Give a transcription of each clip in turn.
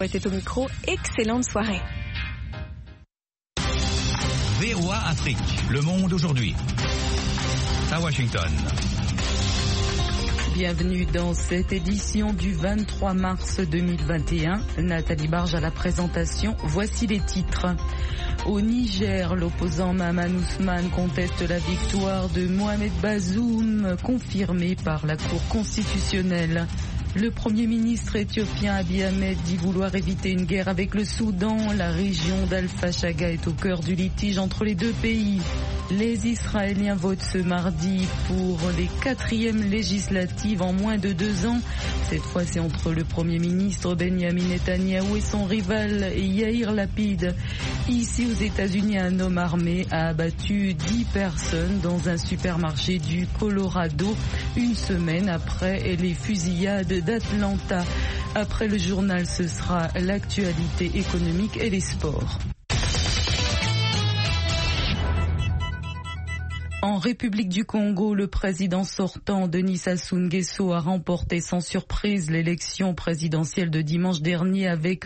Était au micro, excellente soirée. VOA Afrique, le monde aujourd'hui. À Washington. Bienvenue dans cette édition du 23 mars 2021. Nathalie Barge à la présentation. Voici les titres. Au Niger, l'opposant Mahaman Ousmane conteste la victoire de Mohamed Bazoum, confirmée par la Cour constitutionnelle. Le Premier ministre éthiopien Abiy Ahmed dit vouloir éviter une guerre avec le Soudan. La région d'Al-Fashaga est au cœur du litige entre les deux pays. Les Israéliens votent ce mardi pour les 4e législatives en moins de 2 ans. Cette fois, c'est entre le Premier ministre Benjamin Netanyahou et son rival Yair Lapid. Ici, aux États-Unis, un homme armé a abattu 10 personnes dans un supermarché du Colorado, une semaine après les fusillades d'Atlanta. Après le journal, ce sera l'actualité économique et les sports. En République du Congo, le président sortant Denis Sassou Nguesso a remporté sans surprise l'élection présidentielle de dimanche dernier avec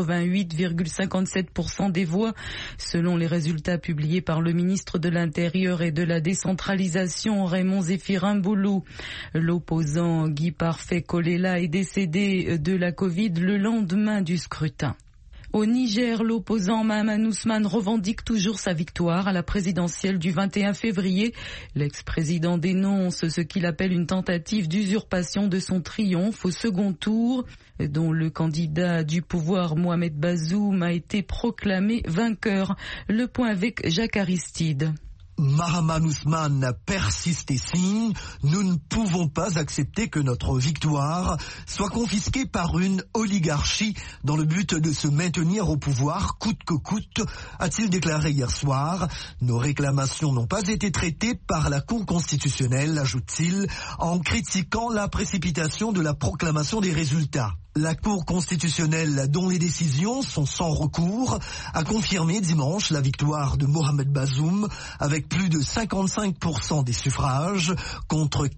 88,57% des voix, selon les résultats publiés par le ministre de l'Intérieur et de la décentralisation Raymond Zéphirin Boulou. L'opposant Guy Parfait Kolela est décédé de la Covid le lendemain du scrutin. Au Niger, l'opposant Mahaman Ousmane revendique toujours sa victoire à la présidentielle du 21 février. L'ex-président dénonce ce qu'il appelle une tentative d'usurpation de son triomphe au second tour, dont le candidat du pouvoir Mohamed Bazoum a été proclamé vainqueur. Le point avec Jacques Aristide. Mahaman Ousmane persiste et signe. Nous ne pouvons pas accepter que notre victoire soit confisquée par une oligarchie dans le but de se maintenir au pouvoir coûte que coûte, a-t-il déclaré hier soir. Nos réclamations n'ont pas été traitées par la Cour constitutionnelle, ajoute-t-il, en critiquant la précipitation de la proclamation des résultats. La Cour constitutionnelle, dont les décisions sont sans recours, a confirmé dimanche la victoire de Mohamed Bazoum avec plus de 55% des suffrages contre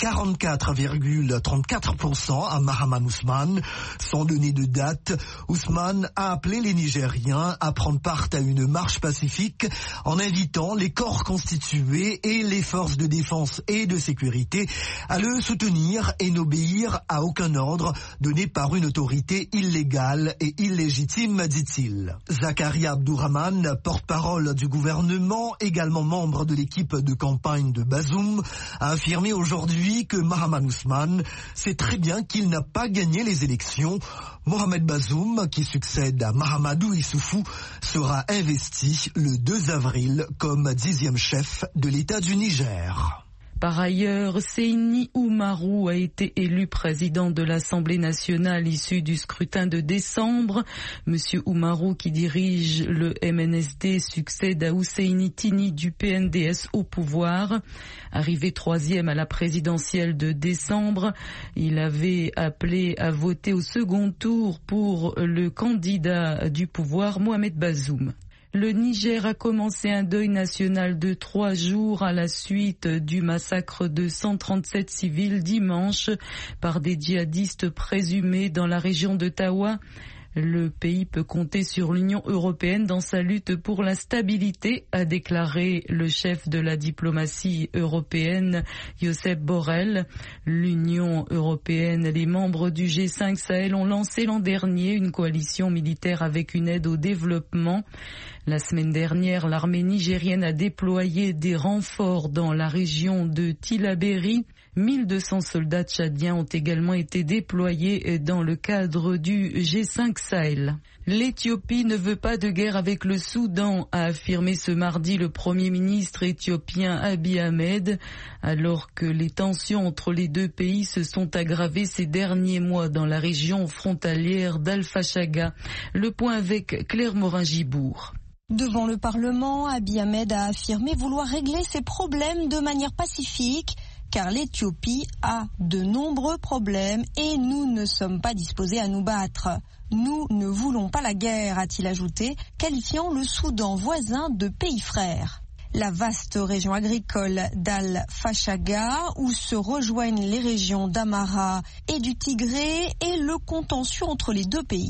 44,34% à Mahaman Ousmane. Sans donner de date, Ousmane a appelé les Nigériens à prendre part à une marche pacifique en invitant les corps constitués et les forces de défense et de sécurité à le soutenir et n'obéir à aucun ordre donné par une autorité illégale et illégitime, dit-il. Zakaria Abdourahmane, porte-parole du gouvernement, également membre de l'équipe de campagne de Bazoum, a affirmé aujourd'hui que Mahaman Ousmane sait très bien qu'il n'a pas gagné les élections. Mohamed Bazoum, qui succède à Mahamadou Issoufou, sera investi le 2 avril comme 10e chef de l'État du Niger. Par ailleurs, Seyni Oumarou a été élu président de l'Assemblée nationale issu du scrutin de décembre. Monsieur Oumarou, qui dirige le MNSD, succède à Ousseini Tini du PNDS au pouvoir. Arrivé 3e à la présidentielle de décembre, il avait appelé à voter au second tour pour le candidat du pouvoir, Mohamed Bazoum. Le Niger a commencé un deuil national de 3 jours à la suite du massacre de 137 civils dimanche par des djihadistes présumés dans la région de Tawa. Le pays peut compter sur l'Union européenne dans sa lutte pour la stabilité, a déclaré le chef de la diplomatie européenne, Josep Borrell. L'Union européenne et les membres du G5 Sahel ont lancé l'an dernier une coalition militaire avec une aide au développement. La semaine dernière, l'armée nigérienne a déployé des renforts dans la région de Tillabéri. 1200 soldats tchadiens ont également été déployés dans le cadre du G5 Sahel. L'Éthiopie ne veut pas de guerre avec le Soudan, a affirmé ce mardi le Premier ministre éthiopien Abiy Ahmed, alors que les tensions entre les deux pays se sont aggravées ces derniers mois dans la région frontalière d'Al-Fashaga. Le point avec Claire Morin-Gibourg. Devant le Parlement, Abiy Ahmed a affirmé vouloir régler ses problèmes de manière pacifique, car l'Éthiopie a de nombreux problèmes et nous ne sommes pas disposés à nous battre. Nous ne voulons pas la guerre, a-t-il ajouté, qualifiant le Soudan voisin de pays frère. La vaste région agricole d'Al-Fashaga, où se rejoignent les régions d'Amara et du Tigré, et le contentieux entre les deux pays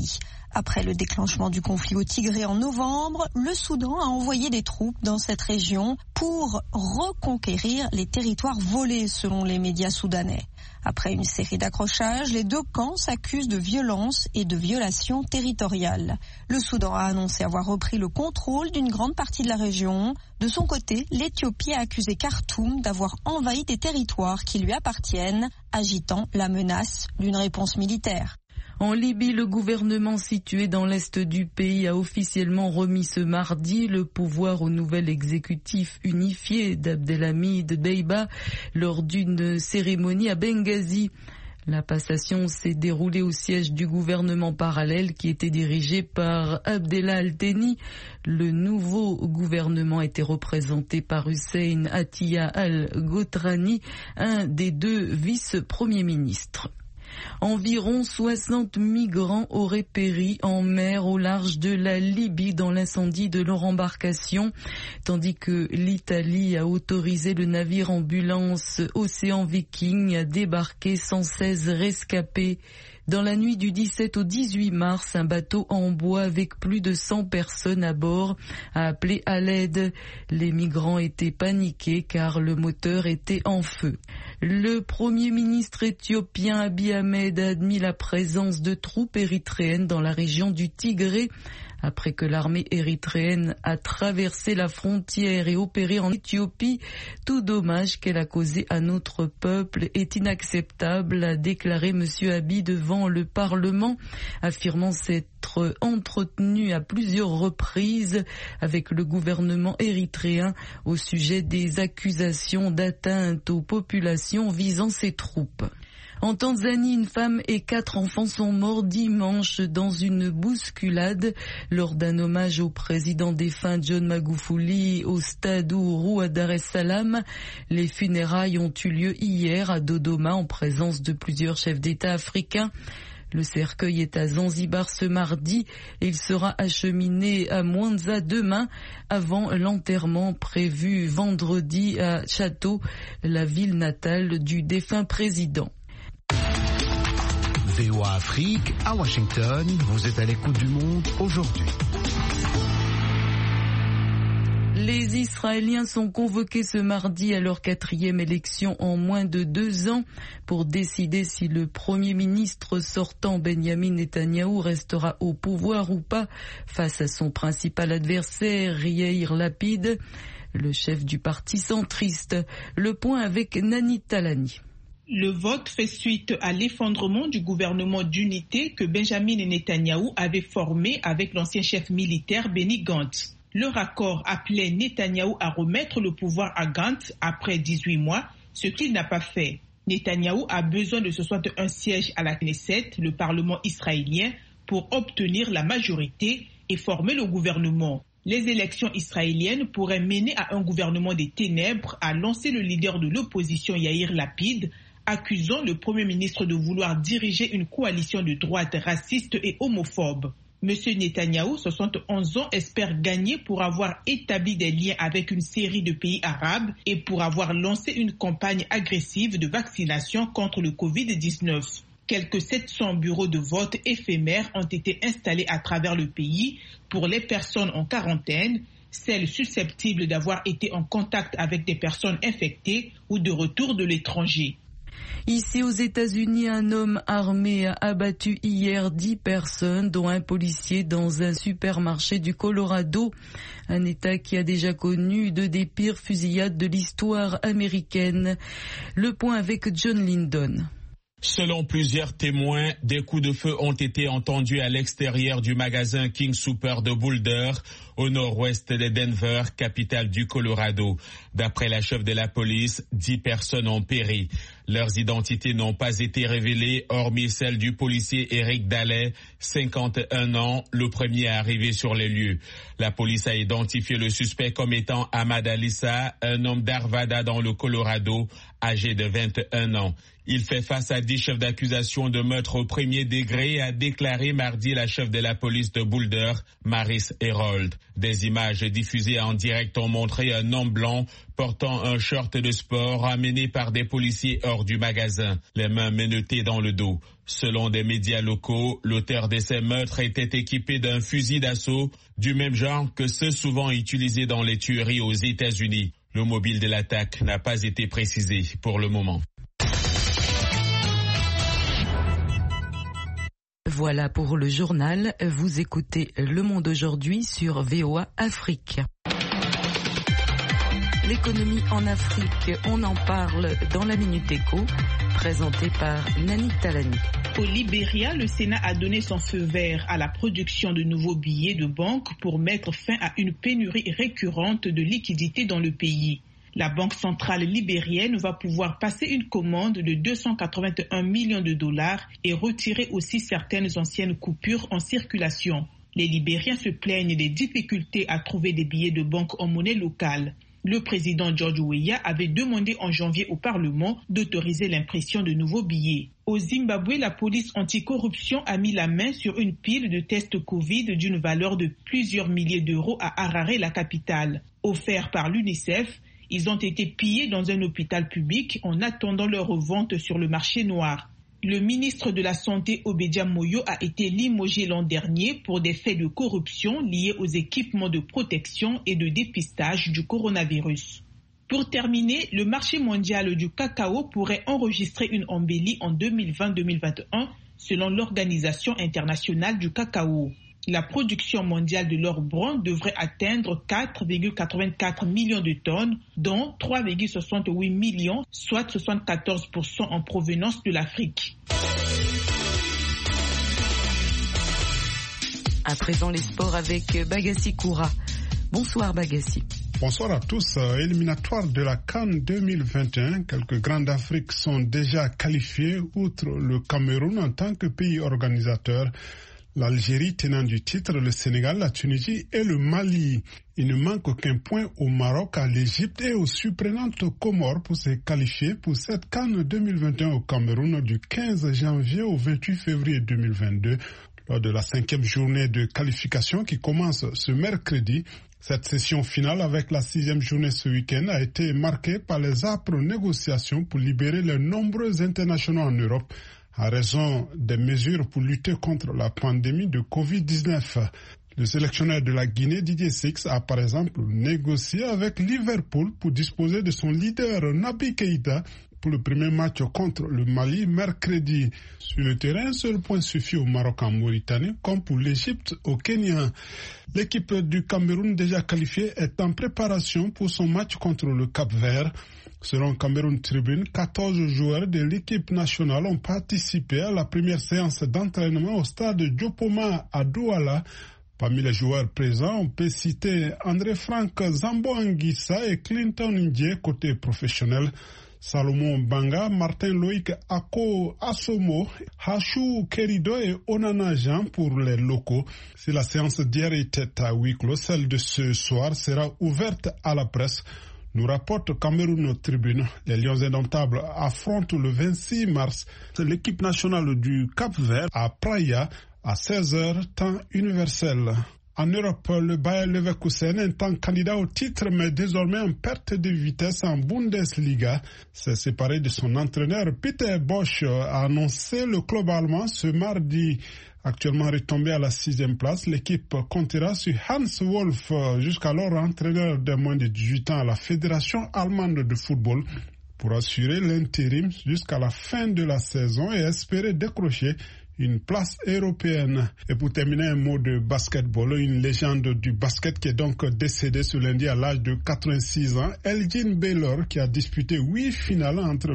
Après le déclenchement du conflit au Tigré en novembre, le Soudan a envoyé des troupes dans cette région pour reconquérir les territoires volés selon les médias soudanais. Après une série d'accrochages, les deux camps s'accusent de violence et de violations territoriales. Le Soudan a annoncé avoir repris le contrôle d'une grande partie de la région. De son côté, l'Éthiopie a accusé Khartoum d'avoir envahi des territoires qui lui appartiennent, agitant la menace d'une réponse militaire. En Libye, le gouvernement situé dans l'est du pays a officiellement remis ce mardi le pouvoir au nouvel exécutif unifié d'Abdelhamid Deiba lors d'une cérémonie à Benghazi. La passation s'est déroulée au siège du gouvernement parallèle qui était dirigé par Abdallah Al-Thani. Le nouveau gouvernement était représenté par Hussein Atiyah Al-Ghotrani, un des deux vice-premiers ministres. Environ 60 migrants auraient péri en mer au large de la Libye dans l'incendie de leur embarcation, tandis que l'Italie a autorisé le navire ambulance Océan Viking à débarquer 116 rescapés. Dans la nuit du 17 au 18 mars, un bateau en bois avec plus de 100 personnes à bord a appelé à l'aide. Les migrants étaient paniqués car le moteur était en feu. Le premier ministre éthiopien Abiy Ahmed a admis la présence de troupes érythréennes dans la région du Tigré. Après que l'armée érythréenne a traversé la frontière et opéré en Éthiopie, tout dommage qu'elle a causé à notre peuple est inacceptable, a déclaré M. Abiy devant le Parlement, affirmant s'être entretenu à plusieurs reprises avec le gouvernement érythréen au sujet des accusations d'atteinte aux populations visant ses troupes. En Tanzanie, une femme et 4 enfants sont morts dimanche dans une bousculade lors d'un hommage au président défunt John Magufuli au stade Uhuru à Dar es Salaam. Les funérailles ont eu lieu hier à Dodoma en présence de plusieurs chefs d'État africains. Le cercueil est à Zanzibar ce mardi et il sera acheminé à Mwanza demain avant l'enterrement prévu vendredi à Chateau, la ville natale du défunt président. VOA Afrique, à Washington, vous êtes à l'écoute du monde aujourd'hui. Les Israéliens sont convoqués ce mardi à leur 4e élection en moins de 2 ans pour décider si le Premier ministre sortant Benjamin Netanyahou restera au pouvoir ou pas face à son principal adversaire Yair Lapid, le chef du parti centriste. Le point avec Nani Talani. Le vote fait suite à l'effondrement du gouvernement d'unité que Benjamin Netanyahou avait formé avec l'ancien chef militaire Benny Gantz. Leur accord appelait Netanyahou à remettre le pouvoir à Gantz après 18 mois, ce qu'il n'a pas fait. Netanyahou a besoin de 61 sièges à la Knesset, le Parlement israélien, pour obtenir la majorité et former le gouvernement. Les élections israéliennes pourraient mener à un gouvernement des ténèbres, a lancé le leader de l'opposition Yair Lapid, accusant le Premier ministre de vouloir diriger une coalition de droite raciste et homophobe. M. Netanyahou, 71 ans, espère gagner pour avoir établi des liens avec une série de pays arabes et pour avoir lancé une campagne agressive de vaccination contre le Covid-19. Quelques 700 bureaux de vote éphémères ont été installés à travers le pays pour les personnes en quarantaine, celles susceptibles d'avoir été en contact avec des personnes infectées ou de retour de l'étranger. Ici aux États-Unis, un homme armé a abattu hier 10 personnes, dont un policier dans un supermarché du Colorado, un État qui a déjà connu 2 des pires fusillades de l'histoire américaine. Le point avec John Lindon. Selon plusieurs témoins, des coups de feu ont été entendus à l'extérieur du magasin King Soopers de Boulder, au nord-ouest de Denver, capitale du Colorado. D'après la chef de la police, 10 personnes ont péri. Leurs identités n'ont pas été révélées, hormis celle du policier Eric Daley, 51 ans, le premier à arriver sur les lieux. La police a identifié le suspect comme étant Ahmad Alissa, un homme d'Arvada dans le Colorado, âgé de 21 ans. Il fait face à 10 chefs d'accusation de meurtre au premier degré, a déclaré mardi la chef de la police de Boulder, Maris Herold. Des images diffusées en direct ont montré un homme blanc portant un short de sport amené par des policiers hors du magasin, les mains menottées dans le dos. Selon des médias locaux, l'auteur de ces meurtres était équipé d'un fusil d'assaut du même genre que ceux souvent utilisés dans les tueries aux États-Unis. Le mobile de l'attaque n'a pas été précisé pour le moment. Voilà pour le journal. Vous écoutez Le Monde aujourd'hui sur VOA Afrique. L'économie en Afrique, on en parle dans la Minute Éco, présentée par Nani Talani. Au Libéria, le Sénat a donné son feu vert à la production de nouveaux billets de banque pour mettre fin à une pénurie récurrente de liquidités dans le pays. La Banque centrale libérienne va pouvoir passer une commande de 281 millions de dollars et retirer aussi certaines anciennes coupures en circulation. Les Libériens se plaignent des difficultés à trouver des billets de banque en monnaie locale. Le président George Weah avait demandé en janvier au Parlement d'autoriser l'impression de nouveaux billets. Au Zimbabwe, la police anticorruption a mis la main sur une pile de tests Covid d'une valeur de plusieurs milliers d'euros à Harare, la capitale. Offerts par l'UNICEF, ils ont été pillés dans un hôpital public en attendant leur revente sur le marché noir. Le ministre de la Santé, Obedia Moyo, a été limogé l'an dernier pour des faits de corruption liés aux équipements de protection et de dépistage du coronavirus. Pour terminer, le marché mondial du cacao pourrait enregistrer une embellie en 2020-2021 selon l'Organisation internationale du cacao. La production mondiale de l'or brun devrait atteindre 4,84 millions de tonnes, dont 3,68 millions, soit 74% en provenance de l'Afrique. À présent, les sports avec Bagassi Koura. Bonsoir Bagassi. Bonsoir à tous. Éliminatoire de la CAN 2021. Quelques grands d'Afrique sont déjà qualifiés, outre le Cameroun en tant que pays organisateur. L'Algérie tenant du titre, le Sénégal, la Tunisie et le Mali. Il ne manque aucun point au Maroc, à l'Égypte et aux surprenantes Comores pour se qualifier pour cette CAN 2021 au Cameroun du 15 janvier au 28 février 2022. Lors de la 5e journée de qualification qui commence ce mercredi, cette session finale avec la 6e journée ce week-end a été marquée par les âpres négociations pour libérer les nombreux internationaux en Europe à raison des mesures pour lutter contre la pandémie de Covid-19. Le sélectionneur de la Guinée, Didier Six, a par exemple négocié avec Liverpool pour disposer de son leader Naby Keïta pour le premier match contre le Mali mercredi. Sur le terrain, seul point suffit au Maroc en Mauritanie, comme pour l'Égypte au Kenya. L'équipe du Cameroun déjà qualifiée est en préparation pour son match contre le Cap-Vert. Selon Cameroun Tribune, 14 joueurs de l'équipe nationale ont participé à la première séance d'entraînement au stade Diopoma à Douala. Parmi les joueurs présents, on peut citer André-Franck Zambo-Anguissa et Clinton Ndié côté professionnel, Salomon Banga, Martin Loïc Ako Asomo, Hachou Kerido et Onana Jean pour les locaux. Si la séance d'hier était à huis clos, celle de ce soir sera ouverte à la presse. Nous rapporte Cameroun Tribune. Les Lions indomptables affrontent le 26 mars l'équipe nationale du Cap-Vert à Praia à 16h, temps universel. En Europe, le Bayer Leverkusen est un candidat au titre, mais désormais en perte de vitesse en Bundesliga. S'est séparé de son entraîneur Peter Bosch, a annoncé le club allemand ce mardi. Actuellement retombé à la 6e place, l'équipe comptera sur Hans Wolf, jusqu'alors entraîneur de moins de 18 ans à la Fédération allemande de football, pour assurer l'intérim jusqu'à la fin de la saison et espérer décrocher une place européenne. Et pour terminer, un mot de basketball, une légende du basket qui est donc décédée ce lundi à l'âge de 86 ans, Elgin Baylor, qui a disputé 8 finales entre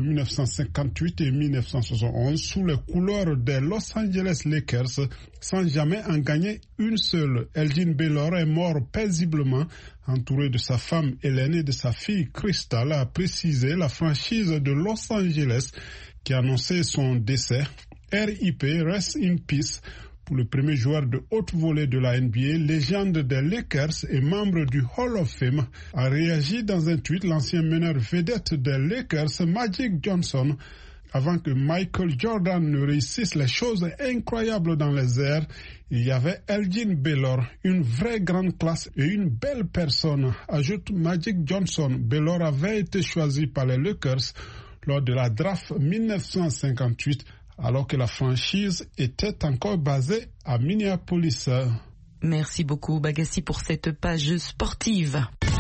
1958 et 1971 sous les couleurs des Los Angeles Lakers, sans jamais en gagner une seule. Elgin Baylor est mort paisiblement, entouré de sa femme Hélène et de sa fille Crystal, a précisé la franchise de Los Angeles qui a annoncé son décès. RIP, Rest in Peace, pour le premier joueur de haute volée de la NBA, légende des Lakers et membre du Hall of Fame, a réagi dans un tweet. L'ancien meneur vedette des Lakers, Magic Johnson, avant que Michael Jordan ne réussisse les choses incroyables dans les airs, il y avait Elgin Baylor, une vraie grande classe et une belle personne, ajoute Magic Johnson. Baylor avait été choisi par les Lakers lors de la draft 1958, alors que la franchise était encore basée à Minneapolis. Merci beaucoup Bagassi pour cette page sportive.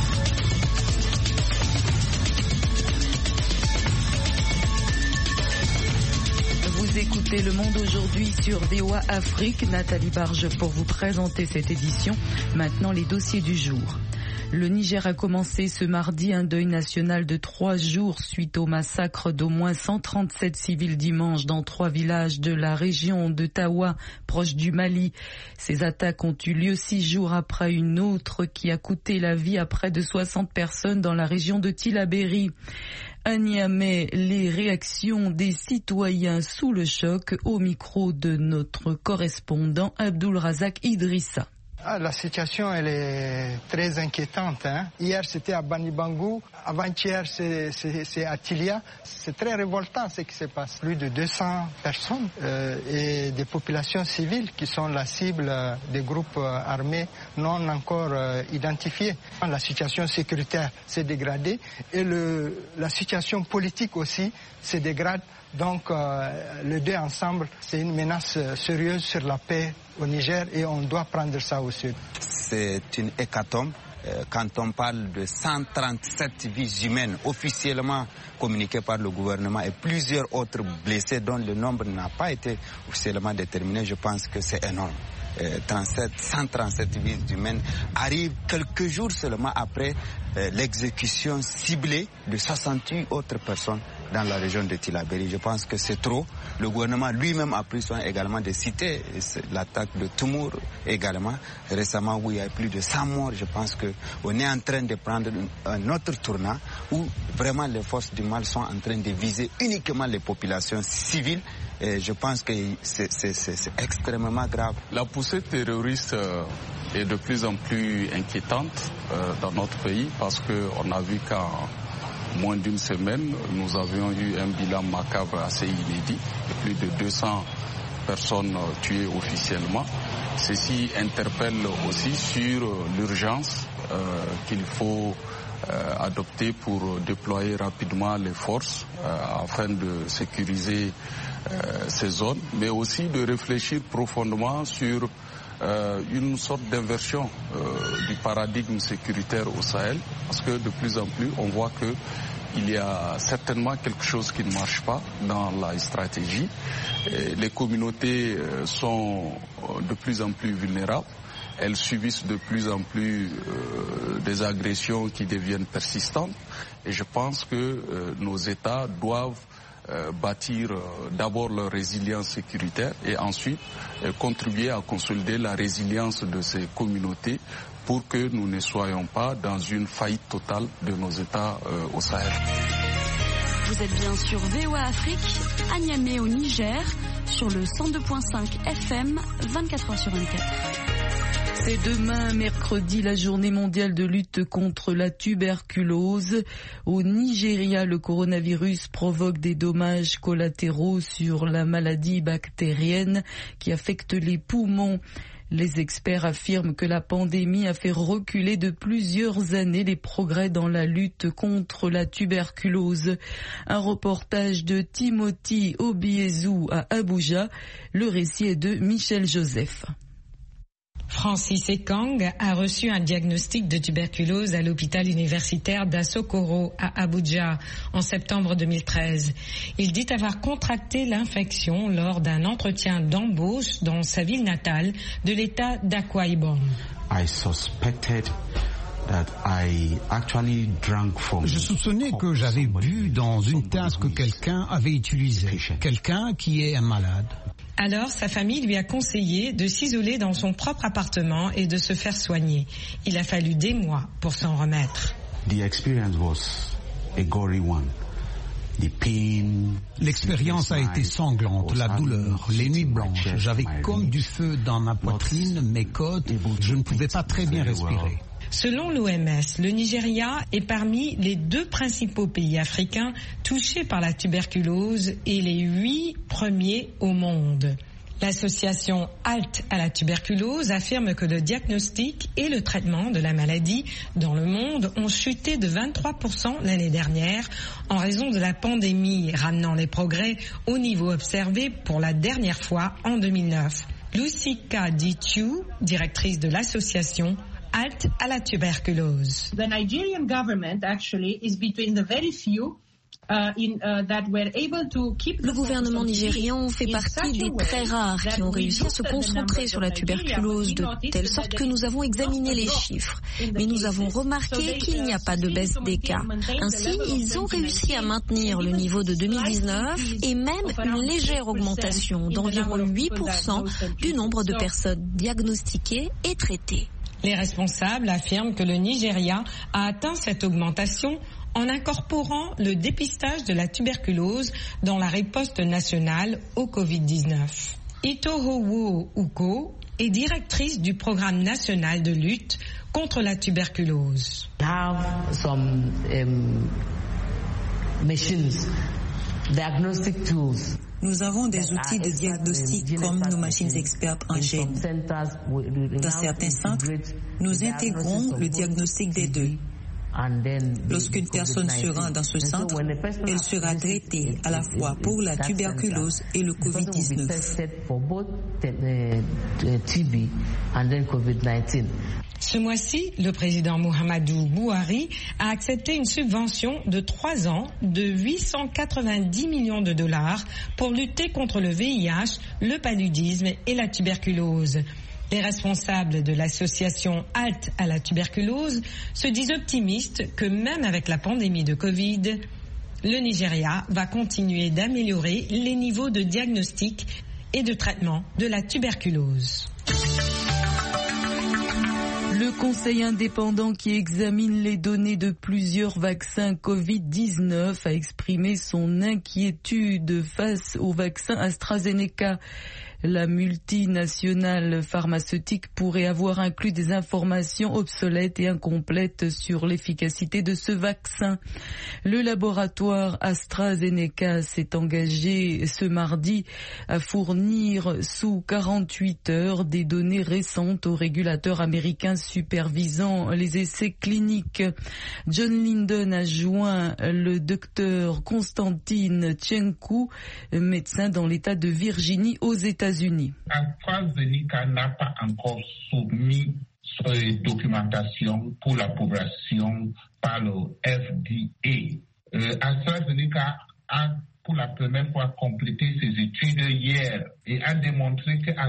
Vous écoutez Le Monde aujourd'hui sur VOA Afrique. Nathalie Barge pour vous présenter cette édition. Maintenant les dossiers du jour. Le Niger a commencé ce mardi un deuil national de 3 jours suite au massacre d'au moins 137 civils dimanche dans 3 villages de la région de Tawa, proche du Mali. Ces attaques ont eu lieu 6 jours après une autre qui a coûté la vie à près de 60 personnes dans la région de Tillabéri. À Niamey, les réactions des citoyens sous le choc au micro de notre correspondant Abdul Razak Idrissa. La situation elle est très inquiétante. Hier c'était à Banibangou, avant-hier c'est à Tilia. C'est très révoltant ce qui se passe. Plus de 200 personnes et des populations civiles qui sont la cible des groupes armés non encore identifiés. La situation sécuritaire s'est dégradée et la situation politique aussi se dégrade. Donc les deux ensemble, c'est une menace sérieuse sur la paix au Niger et on doit prendre ça au sud. C'est une hécatombe. Quand on parle de 137 vies humaines officiellement communiquées par le gouvernement et plusieurs autres blessés dont le nombre n'a pas été officiellement déterminé, je pense que c'est énorme. 137 vies humaines arrivent quelques jours seulement après l'exécution ciblée de 68 autres personnes dans la région de Tillabéri. Je pense que c'est trop. Le gouvernement lui-même a pris soin également de citer l'attaque de Toumour également, récemment où il y a plus de 100 morts. Je pense qu'on est en train de prendre un autre tournant où vraiment les forces du mal sont en train de viser uniquement les populations civiles. Et je pense que c'est extrêmement grave. La poussée terroriste est de plus en plus inquiétante dans notre pays parce qu'on a vu qu'en moins d'une semaine, nous avions eu un bilan macabre assez inédit, de plus de 200 personnes tuées officiellement. Ceci interpelle aussi sur l'urgence qu'il faut adopter pour déployer rapidement les forces afin de sécuriser ces zones, mais aussi de réfléchir profondément sur une sorte d'inversion du paradigme sécuritaire au Sahel, parce que de plus en plus on voit que il y a certainement quelque chose qui ne marche pas dans la stratégie. Et les communautés sont de plus en plus vulnérables. Elles subissent de plus en plus des agressions qui deviennent persistantes. Et je pense que nos États doivent bâtir d'abord leur résilience sécuritaire et ensuite contribuer à consolider la résilience de ces communautés pour que nous ne soyons pas dans une faillite totale de nos États au Sahel. Vous êtes bien sur VOA Afrique, à Niamey au Niger, sur le 102.5 FM, 24h sur 24. C'est demain, mercredi, la journée mondiale de lutte contre la tuberculose. Au Nigeria, le coronavirus provoque des dommages collatéraux sur la maladie bactérienne qui affecte les poumons. Les experts affirment que la pandémie a fait reculer de plusieurs années les progrès dans la lutte contre la tuberculose. Un reportage de Timothy Obiezu à Abuja. Le récit est de Michel Joseph. Francis Ekang a reçu un diagnostic de tuberculose à l'hôpital universitaire d'Asokoro à Abuja en septembre 2013. Il dit avoir contracté l'infection lors d'un entretien d'embauche dans sa ville natale de l'État d'Akwa Ibom. Je soupçonnais que j'avais bu dans une tasse que quelqu'un avait utilisée, quelqu'un qui est un malade. Alors, sa famille lui a conseillé de s'isoler dans son propre appartement et de se faire soigner. Il a fallu des mois pour s'en remettre. L'expérience a été sanglante, la douleur, les nuits blanches. J'avais comme du feu dans ma poitrine, mes côtes, je ne pouvais pas très bien respirer. Selon l'OMS, le Nigeria est parmi les 2 principaux pays africains touchés par la tuberculose et les 8 premiers au monde. L'association HALT à la tuberculose affirme que le diagnostic et le traitement de la maladie dans le monde ont chuté de 23% l'année dernière en raison de la pandémie, ramenant les progrès au niveau observé pour la dernière fois en 2009. Lucika Ditu, directrice de l'association HALT à la tuberculose. The Nigerian government actually is between the very few Le gouvernement nigérian fait partie des très rares qui ont réussi à se concentrer sur la tuberculose de telle sorte que nous avons examiné les chiffres. Mais nous avons remarqué qu'il n'y a pas de baisse des cas. Ainsi, ils ont réussi à maintenir le niveau de 2019 et même une légère augmentation d'environ 8% du nombre de personnes diagnostiquées et traitées. Les responsables affirment que le Nigeria a atteint cette augmentation en incorporant le dépistage de la tuberculose dans la riposte nationale au Covid-19. Itohowo Uko est directrice du programme national de lutte contre la tuberculose. Nous avons des outils de diagnostic comme nos machines expertes en gènes. Dans certains centres, nous intégrons le diagnostic des 2. Lorsqu'une personne se rend dans ce centre, elle sera traitée à la fois pour la tuberculose et le Covid-19. Ce mois-ci, le président Muhammadu Buhari a accepté une subvention de 3 ans de 890 millions de dollars pour lutter contre le VIH, le paludisme et la tuberculose. Les responsables de l'association HALT à la tuberculose se disent optimistes que même avec la pandémie de Covid, le Nigeria va continuer d'améliorer les niveaux de diagnostic et de traitement de la tuberculose. Le conseil indépendant qui examine les données de plusieurs vaccins Covid-19 a exprimé son inquiétude face au vaccin AstraZeneca. La multinationale pharmaceutique pourrait avoir inclus des informations obsolètes et incomplètes sur l'efficacité de ce vaccin. Le laboratoire AstraZeneca s'est engagé ce mardi à fournir sous 48 heures des données récentes au régulateur américain supervisant les essais cliniques. John Linden a joint le docteur Constantine Tchenkou, médecin dans l'État de Virginie aux États-Unis. AstraZeneca n'a pas encore soumis sa documentation pour l'approbation par le FDA. AstraZeneca a pour la première fois complété ses études hier et a démontré qu'à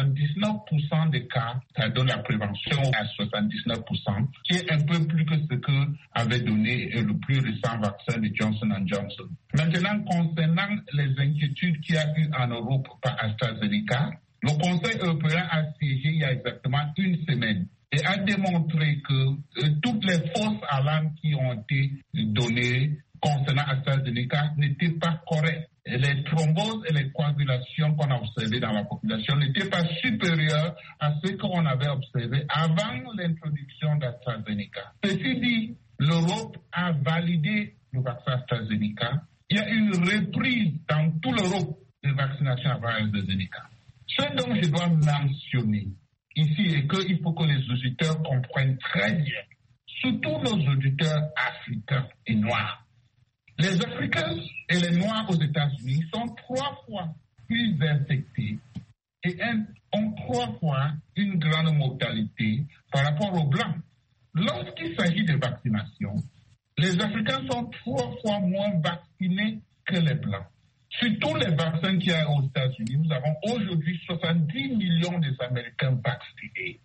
79% des cas, ça donne la prévention à 79%, qui est un peu plus que ce que avait donné le plus récent vaccin de Johnson & Johnson. Maintenant, concernant les inquiétudes qu'il y a eu en Europe par AstraZeneca, le Conseil européen a siégé il y a exactement une semaine et a démontré que toutes les fausses alarmes qui ont été données concernant AstraZeneca n'étaient pas correctes. Les thromboses et les coagulations qu'on a observées dans la population n'étaient pas supérieures à ce qu'on avait observé avant l'introduction d'AstraZeneca. Ceci dit, l'Europe a validé le vaccin AstraZeneca. Il y a une reprise dans toute l'Europe de vaccination à AstraZeneca. Ce dont je dois mentionner ici est qu'il faut que les auditeurs comprennent très bien, surtout nos auditeurs africains et noirs. Les Africains et les Noirs aux États-Unis sont 3 fois plus infectés et ont 3 fois une grande mortalité par rapport aux Blancs. Lorsqu'il s'agit de vaccination, les Africains sont 3 fois moins vaccinés que les Blancs. Sur tous les vaccins qu'il y a aux États-Unis, nous avons aujourd'hui 70 millions d'Américains vaccinés.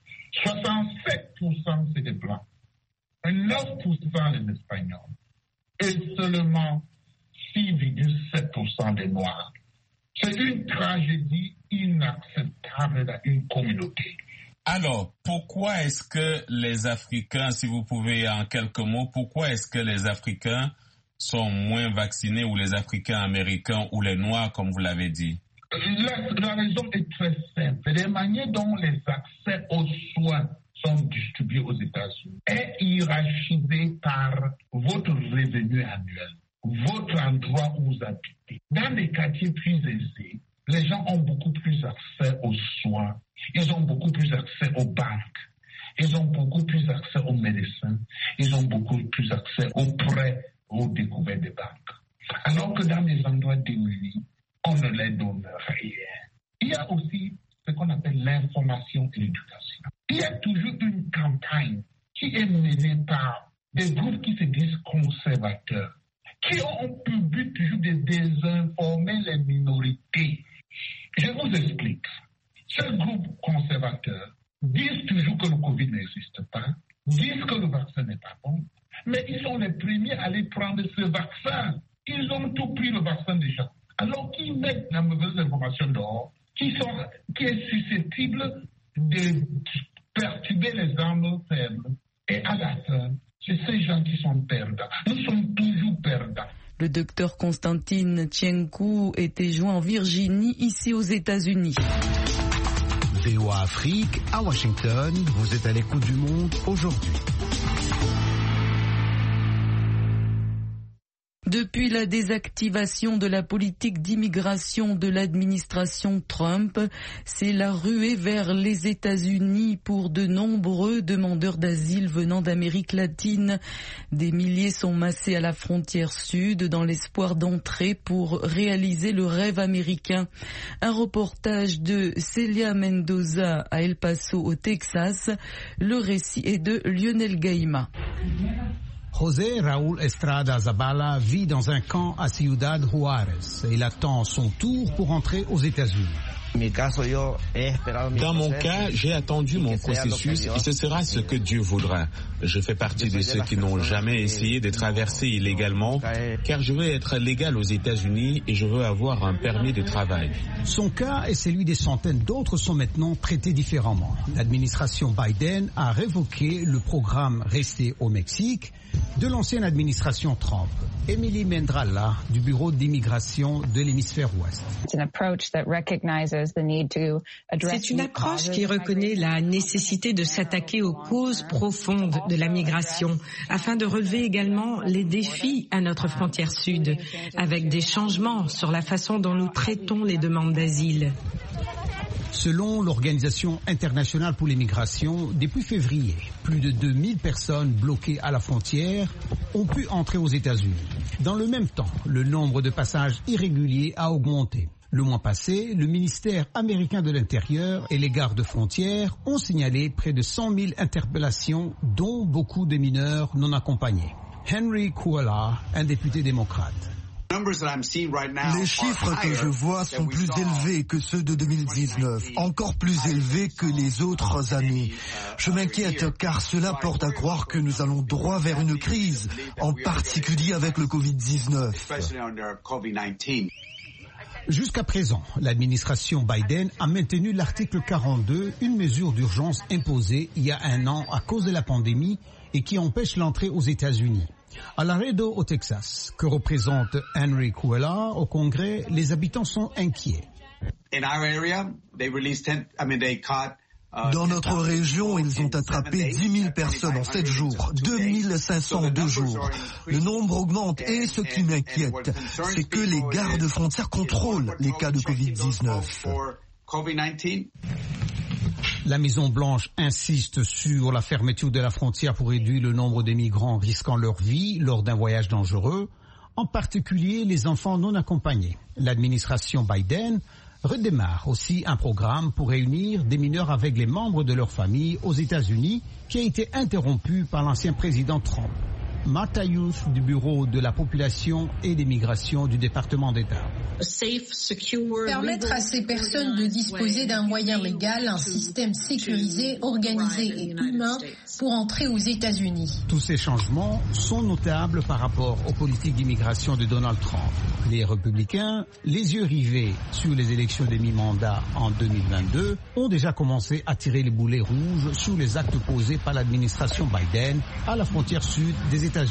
67% c'est des Blancs, 9% les Espagnols. Et seulement 6,7% des Noirs. C'est une tragédie inacceptable dans une communauté. Alors, pourquoi est-ce que les Africains, si vous pouvez en quelques mots, pourquoi est-ce que les Africains sont moins vaccinés ou les Africains américains ou les Noirs, comme vous l'avez dit? La raison est très simple. Les manières dont les accès aux soins sont distribués aux États-Unis est hiérarchisé par votre revenu annuel, votre endroit où vous habitez. Dans les quartiers plus aisés, les gens ont beaucoup plus accès aux soins, ils ont beaucoup plus accès aux banques, ils ont beaucoup plus accès aux médecins, ils ont beaucoup plus accès aux prêts, aux découvertes des banques. Alors que dans les endroits démunis, on ne les donne rien. Il y a aussi ce qu'on appelle l'information et l'éducation. Il y a toujours une campagne qui est menée par des groupes qui se disent conservateurs, qui ont pour but toujours de désinformer les minorités. Je vous explique. Ces groupes conservateurs disent toujours que le Covid n'existe pas, disent que le vaccin n'est pas bon, mais ils sont les premiers à aller prendre ce vaccin. Ils ont tout pris le vaccin déjà. Alors qu'ils mettent la mauvaise information dehors, qui est susceptible de perturber les âmes faibles. Et à la fin, c'est ces gens qui sont perdants. Nous sommes toujours perdants. Le docteur Constantine Tchienkou était joint en Virginie, ici aux États-Unis. VOA Afrique, à Washington, vous êtes à l'écoute du monde aujourd'hui. Depuis la désactivation de la politique d'immigration de l'administration Trump, c'est la ruée vers les États-Unis pour de nombreux demandeurs d'asile venant d'Amérique latine. Des milliers sont massés à la frontière sud dans l'espoir d'entrer pour réaliser le rêve américain. Un reportage de Celia Mendoza à El Paso au Texas. Le récit est de Lionel Gaima. José Raúl Estrada Zabala vit dans un camp à Ciudad Juárez. Il attend son tour pour entrer aux États-Unis. Dans mon cas, j'ai attendu mon processus et ce sera ce que Dieu voudra. Je fais partie de ceux qui n'ont jamais essayé de traverser illégalement car je veux être légal aux États-Unis et je veux avoir un permis de travail. Son cas et celui des centaines d'autres sont maintenant traités différemment. L'administration Biden a révoqué le programme Rester au Mexique de l'ancienne administration Trump. Émilie Mendralla du bureau d'immigration de l'hémisphère ouest. C'est une approche qui reconnaît la nécessité de s'attaquer aux causes profondes de la migration afin de relever également les défis à notre frontière sud avec des changements sur la façon dont nous traitons les demandes d'asile. Selon l'Organisation internationale pour l'immigration, depuis février, plus de 2000 personnes bloquées à la frontière ont pu entrer aux États-Unis. Dans le même temps, le nombre de passages irréguliers a augmenté. Le mois passé, le ministère américain de l'Intérieur et les gardes-frontières ont signalé près de 100 000 interpellations, dont beaucoup de mineurs non accompagnés. Henry Kuala, un député démocrate. Les chiffres que je vois sont plus élevés que ceux de 2019, encore plus élevés que les autres années. Je m'inquiète car cela porte à croire que nous allons droit vers une crise, en particulier avec le Covid-19. Jusqu'à présent, l'administration Biden a maintenu l'article 42, une mesure d'urgence imposée il y a un an à cause de la pandémie et qui empêche l'entrée aux États-Unis. À Laredo, au Texas, que représente Henry Kuela au Congrès, les habitants sont inquiets. Dans notre région, ils ont attrapé 10 000 personnes en 7 jours, 2 500 en 2 jours. Le nombre augmente et ce qui m'inquiète, c'est que les gardes-frontières contrôlent les cas de Covid-19. La Maison-Blanche insiste sur la fermeture de la frontière pour réduire le nombre de migrants risquant leur vie lors d'un voyage dangereux, en particulier les enfants non accompagnés. L'administration Biden redémarre aussi un programme pour réunir des mineurs avec les membres de leur famille aux États-Unis qui a été interrompu par l'ancien président Trump. Martha Youth du Bureau de la population et des migrations du département d'État. Permettre à ces personnes de disposer d'un moyen légal, un système sécurisé, organisé et humain pour entrer aux États-Unis. Tous ces changements sont notables par rapport aux politiques d'immigration de Donald Trump. Les républicains, les yeux rivés sur les élections de mi-mandat en 2022, ont déjà commencé à tirer les boulets rouges sur les actes posés par l'administration Biden à la frontière sud des États-Unis.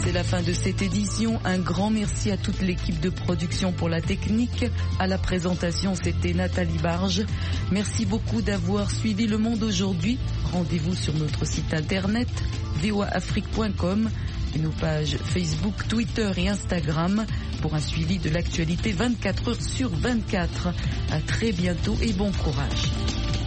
C'est la fin de cette édition. Un grand merci à toute l'équipe de production pour la technique. À la présentation, c'était Nathalie Barge. Merci beaucoup d'avoir suivi Le Monde aujourd'hui. Rendez-vous sur notre site internet voaafrique.com et nos pages Facebook, Twitter et Instagram pour un suivi de l'actualité 24 heures sur 24. À très bientôt et bon courage.